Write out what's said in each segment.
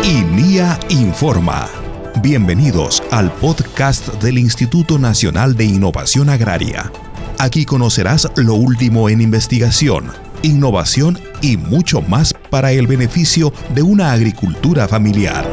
INIA Informa. Bienvenidos al podcast del Instituto Nacional de Innovación Agraria. Aquí conocerás lo último en investigación, innovación y mucho más para el beneficio de una agricultura familiar.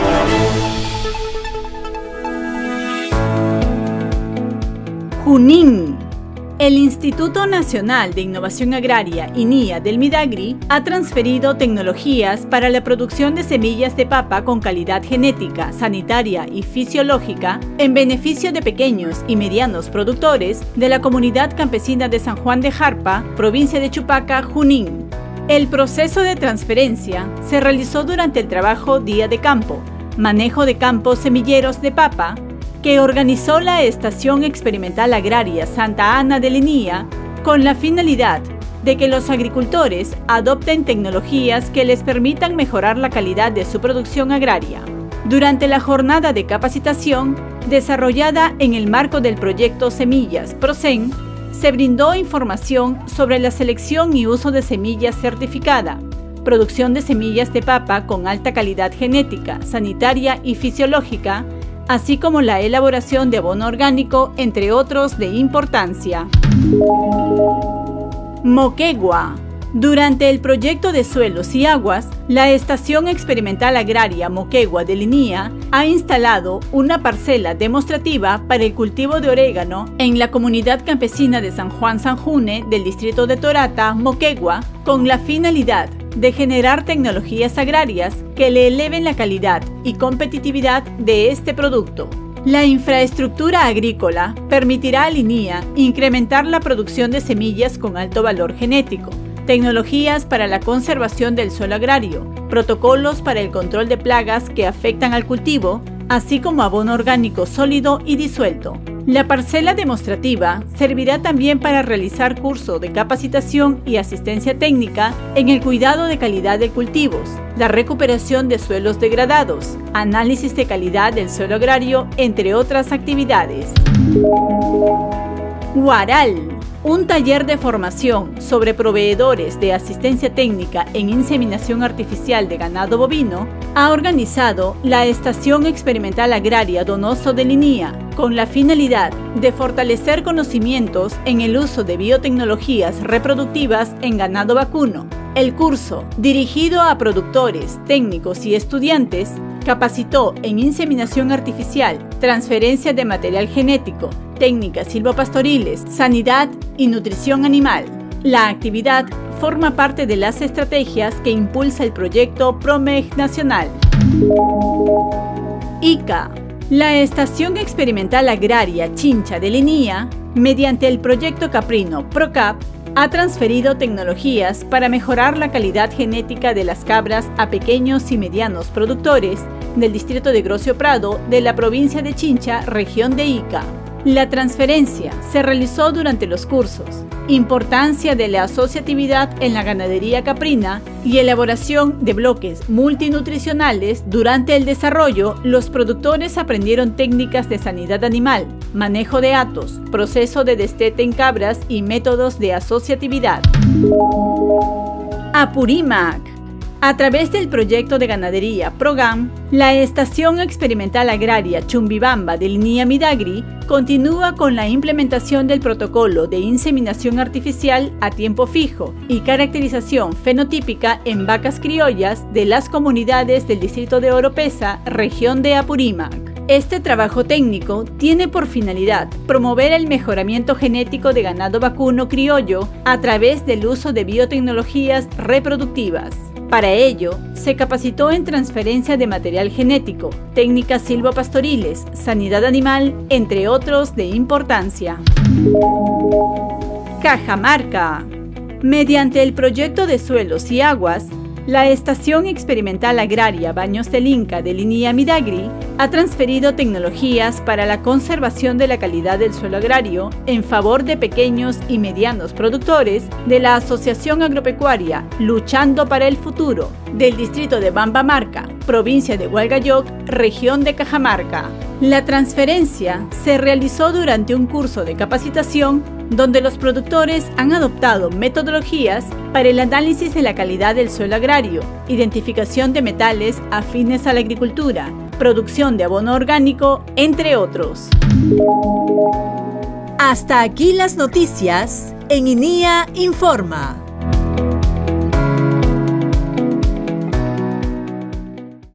Junín. El Instituto Nacional de Innovación Agraria, INIA, del Midagri, ha transferido tecnologías para la producción de semillas de papa con calidad genética, sanitaria y fisiológica en beneficio de pequeños y medianos productores de la comunidad campesina de San Juan de Jarpa, provincia de Chupaca, Junín. El proceso de transferencia se realizó durante el trabajo Día de Campo, manejo de campos semilleros de papa, que organizó la Estación Experimental Agraria Santa Ana del INIA con la finalidad de que los agricultores adopten tecnologías que les permitan mejorar la calidad de su producción agraria. Durante la jornada de capacitación, desarrollada en el marco del proyecto Semillas PROSEN, se brindó información sobre la selección y uso de semillas certificada, producción de semillas de papa con alta calidad genética, sanitaria y fisiológica, así como la elaboración de abono orgánico, entre otros de importancia. Moquegua. Durante el proyecto de Suelos y Aguas, la Estación Experimental Agraria Moquegua del INIA ha instalado una parcela demostrativa para el cultivo de orégano en la comunidad campesina de San Juan Sanjune del distrito de Torata, Moquegua, con la finalidad de generar tecnologías agrarias que le eleven la calidad y competitividad de este producto. La infraestructura agrícola permitirá al INIA incrementar la producción de semillas con alto valor genético, tecnologías para la conservación del suelo agrario, protocolos para el control de plagas que afectan al cultivo, así como abono orgánico sólido y disuelto. La parcela demostrativa servirá también para realizar curso de capacitación y asistencia técnica en el cuidado de calidad de cultivos, la recuperación de suelos degradados, análisis de calidad del suelo agrario, entre otras actividades. Huaral. Un taller de formación sobre proveedores de asistencia técnica en inseminación artificial de ganado bovino ha organizado la Estación Experimental Agraria Donoso del INIA con la finalidad de fortalecer conocimientos en el uso de biotecnologías reproductivas en ganado vacuno. El curso, dirigido a productores, técnicos y estudiantes, capacitó en inseminación artificial, transferencia de material genético, técnicas silvopastoriles, sanidad y nutrición animal. La actividad forma parte de las estrategias que impulsa el proyecto PROMEG Nacional. ICA. La Estación Experimental Agraria Chincha del INIA, mediante el proyecto caprino PROCAP, ha transferido tecnologías para mejorar la calidad genética de las cabras a pequeños y medianos productores del distrito de Grocio Prado de la provincia de Chincha, región de Ica. La transferencia se realizó durante los cursos Importancia de la asociatividad en la ganadería caprina y elaboración de bloques multinutricionales. Durante el desarrollo, los productores aprendieron técnicas de sanidad animal, manejo de hatos, proceso de destete en cabras y métodos de asociatividad. Apurímac. A través del proyecto de ganadería PROGAM, la Estación Experimental Agraria Chumbibamba del INIA Midagri continúa con la implementación del protocolo de inseminación artificial a tiempo fijo y caracterización fenotípica en vacas criollas de las comunidades del distrito de Oropesa, región de Apurímac. Este trabajo técnico tiene por finalidad promover el mejoramiento genético de ganado vacuno criollo a través del uso de biotecnologías reproductivas. Para ello, se capacitó en transferencia de material genético, técnicas silvopastoriles, sanidad animal, entre otros de importancia. Cajamarca. Mediante el proyecto de Suelos y Aguas, la Estación Experimental Agraria Baños del Inca del INIA Midagri ha transferido tecnologías para la conservación de la calidad del suelo agrario en favor de pequeños y medianos productores de la Asociación Agropecuaria Luchando para el Futuro del distrito de Bambamarca, provincia de Hualgayoc, región de Cajamarca. La transferencia se realizó durante un curso de capacitación donde los productores han adoptado metodologías para el análisis de la calidad del suelo agrario, identificación de metales afines a la agricultura, producción de abono orgánico, entre otros. Hasta aquí las noticias en INIA Informa.